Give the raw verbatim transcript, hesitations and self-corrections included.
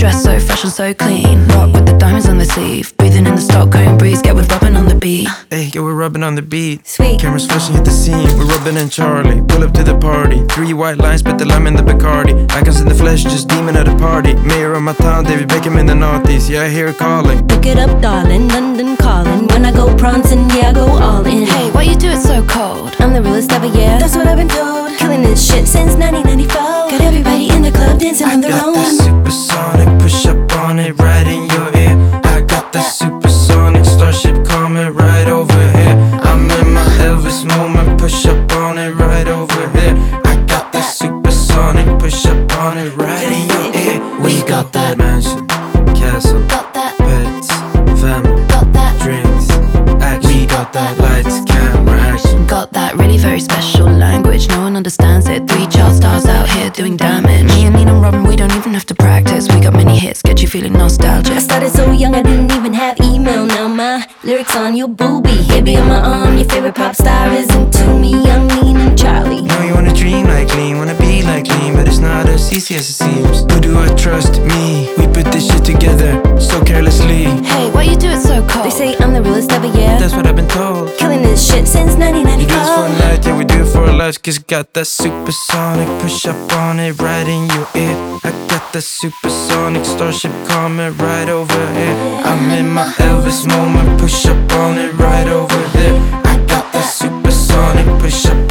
dressed so fresh and so clean. Rock with the diamonds on the sleeve. Breathing in the Stockholm breeze. Get with rubbing on the beat. Hey, yeah, we're rubbing on the beat. Sweet. Cameras flashing, hit the scene. We're Robin and Charlie. Pull up to the party. Three white lines, spit the lime in the Bacardi. Icons in the flesh, just demon at a party. Mayor of my town, David Beckham in the noughties. Yeah, I hear it calling. Pick it up, darling, London calling. When I go prancing, yeah, I go all in. Hey, why you do it so cold? I'm the realest ever, yeah. That's what I've been told. Killing this shit since nineteen ninety-four. Got everybody in the club dancing on their Got own. that supersonic, push up on it, right in your ear. I got that supersonic, starship coming right over here. I'm in my Elvis moment, push up on it, right over here. I got that supersonic, push up on it, right in your ear. We got that mansion, castle, Got that, pets, family, got that, drinks, action. We got that lights, camera, action. got that really very special language. No one understands it. Three child stars out here doing damage. Me and Nina and Robin, we don't even have to practice. We got many hits, get you feeling nostalgic. I started so young, I didn't even have email. Now my lyrics on your boobie. Baby on my arm, your favorite pop star is into me. I'm Lean and Charlie. Know you wanna dream like Lean, wanna be like Lean, but it's not as easy as it seems. Who do I trust? Me. We put this shit together so carelessly. Hey, why you do it so cold? They say I'm the realest ever, yeah. That's what I've been told. Killing this shit since nineteen You do this for a ninety-four. night, yeah, we do it for a life. Cause got that supersonic, push up on it, right in your ear. I got that supersonic, starship coming right over here. I'm in my Elvis moment, push up on it, right over there. I got that supersonic, push up